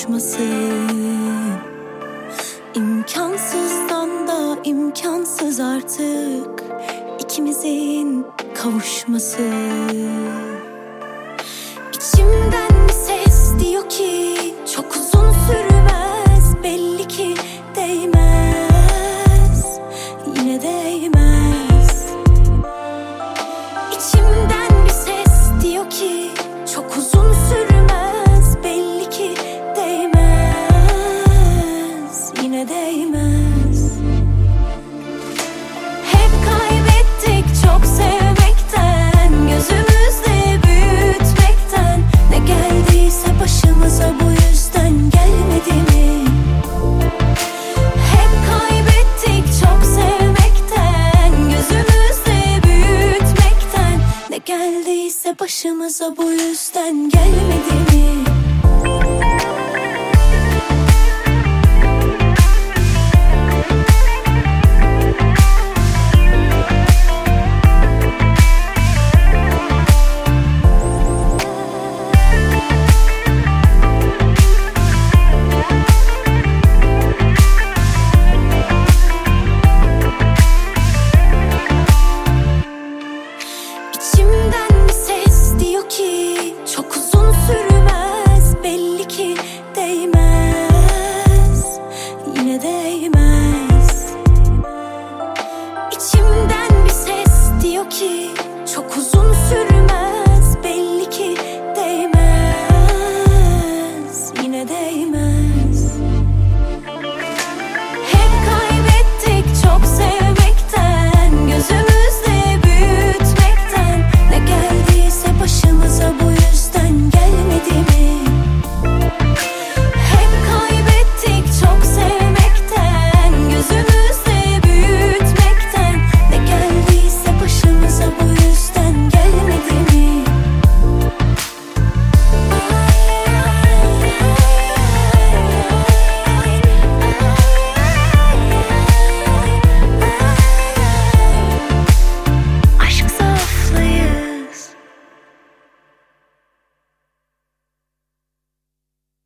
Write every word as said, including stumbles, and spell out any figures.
kavuşması. İmkansızdan da imkansız artık ikimizin kavuşması. İçimden bir ses diyor ki çok uzun sürmez, belli ki değmez, yine değmez. İçimden bir ses diyor ki çok uzun sürmez, belli ki değmez, yine değmez. Hep kaybettik çok sevmekten, gözümüzde büyütmekten. Ne geldiyse başımıza bu yüzden gelmedi mi? Hep kaybettik çok sevmekten, gözümüzde büyütmekten. Ne geldiyse başımıza bu yüzden gelmedi mi?